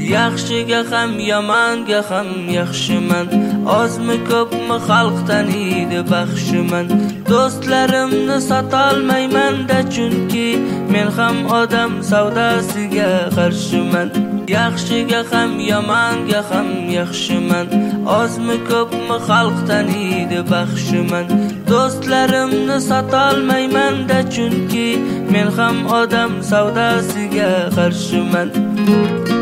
yaxshiga ham yomonga ham yaxshiman. Ozmi ko'pmi xalq taniydi baxshiman. Do'stlarimni sotolmayman-da, chunki men ham odam savdosiga qarshiman. Yaxshiga ham yomonga ham yaxshiman. Ozmi ko'pmi xalq taniydi baxshiman. Do'stlarimni sotolmayman-da, chunki men ham odam savdosiga qarshiman.